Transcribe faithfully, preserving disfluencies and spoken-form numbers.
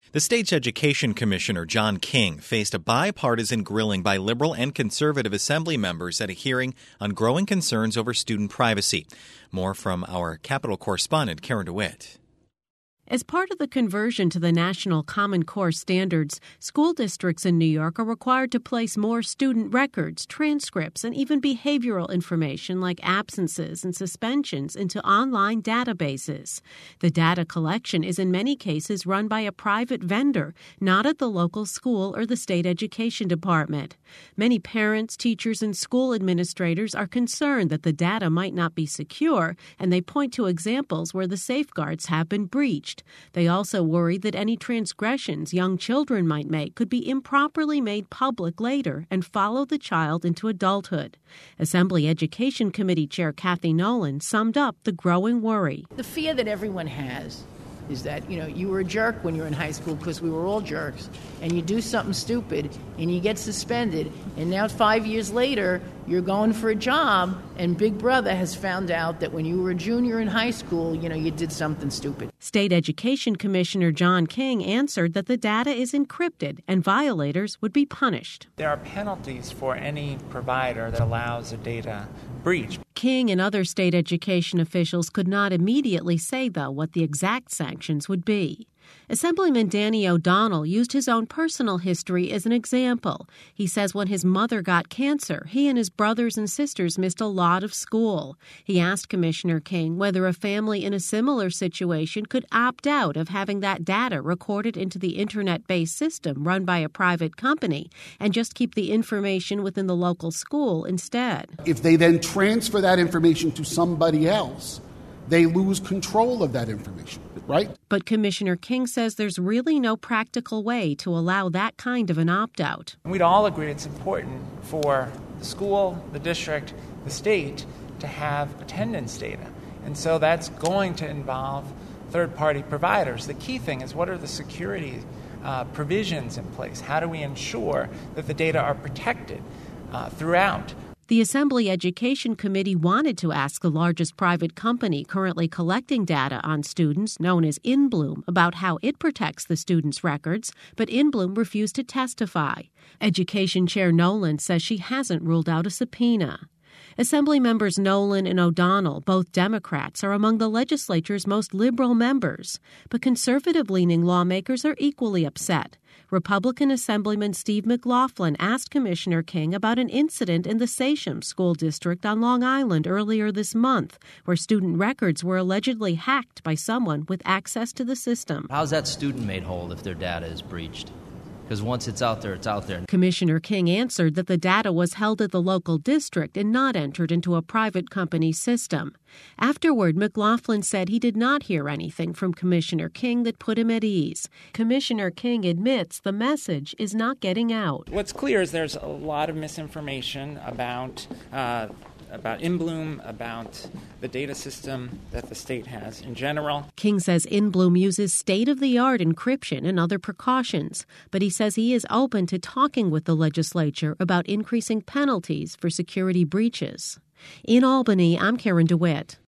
The state's education commissioner, John King, faced a bipartisan grilling by liberal and conservative assembly members at a hearing on growing concerns over student privacy. More from our Capitol correspondent, Karen DeWitt. As part of the conversion to the National Common Core standards, school districts in New York are required to place more student records, transcripts, and even behavioral information like absences and suspensions into online databases. The data collection is in many cases run by a private vendor, not at the local school or the state education department. Many parents, teachers, and school administrators are concerned that the data might not be secure, and they point to examples where the safeguards have been breached. They also worry that any transgressions young children might make could be improperly made public later and follow the child into adulthood. Assembly Education Committee Chair Kathy Nolan summed up the growing worry. The fear that everyone has is that, you know, you were a jerk when you were in high school because we were all jerks, and you do something stupid and you get suspended, and now five years later you're going for a job and Big Brother has found out that when you were a junior in high school, you know, you did something stupid. State Education Commissioner John King answered that the data is encrypted and violators would be punished. There are penalties for any provider that allows a data breach. King and other state education officials could not immediately say, though, what the exact sanctions would be. Assemblyman Danny O'Donnell used his own personal history as an example. He says when his mother got cancer, he and his brothers and sisters missed a lot of school. He asked Commissioner King whether a family in a similar situation could opt out of having that data recorded into the internet-based system run by a private company and just keep the information within the local school instead. If they then transfer that information to somebody else, they lose control of that information, right? But Commissioner King says there's really no practical way to allow that kind of an opt-out. We'd all agree it's important for the school, the district, the state to have attendance data. And so that's going to involve third-party providers. The key thing is, what are the security uh, provisions in place? How do we ensure that the data are protected uh, throughout? The Assembly Education Committee wanted to ask the largest private company currently collecting data on students, known as InBloom, about how it protects the students' records, but InBloom refused to testify. Education Chair Nolan says she hasn't ruled out a subpoena. Assembly members Nolan and O'Donnell, both Democrats, are among the legislature's most liberal members. But conservative-leaning lawmakers are equally upset. Republican Assemblyman Steve McLaughlin asked Commissioner King about an incident in the Sachem School District on Long Island earlier this month, where student records were allegedly hacked by someone with access to the system. How's that student made whole if their data is breached? Because once it's out there, it's out there. Commissioner King answered that the data was held at the local district and not entered into a private company's system. Afterward, McLaughlin said he did not hear anything from Commissioner King that put him at ease. Commissioner King admits the message is not getting out. What's clear is there's a lot of misinformation about uh, about InBloom, about the data system that the state has in general. King says InBloom uses state-of-the-art encryption and other precautions, but he says he is open to talking with the legislature about increasing penalties for security breaches. In Albany, I'm Karen DeWitt.